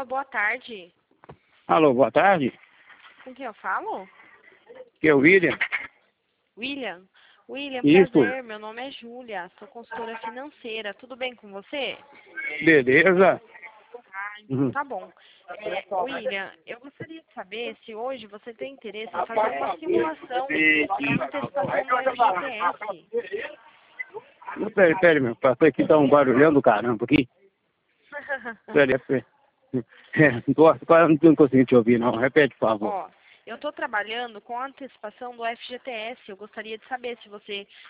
boa tarde. Alô, boa tarde. Com quem eu falo? Que é o William. William? William, Isso. prazer. Meu nome é Júlia. Sou consultora financeira. Tudo bem com você? Beleza. Então tá bom. William, eu gostaria de saber se hoje você tem interesse em fazer uma simulação para antecipação do FGTS. Pera, meu pastor aqui tá um barulhão do caramba aqui. Pera. Quase não consegui te ouvir, não. Repete, por favor. Ó, eu estou trabalhando com a antecipação do FGTS. Eu gostaria de saber se você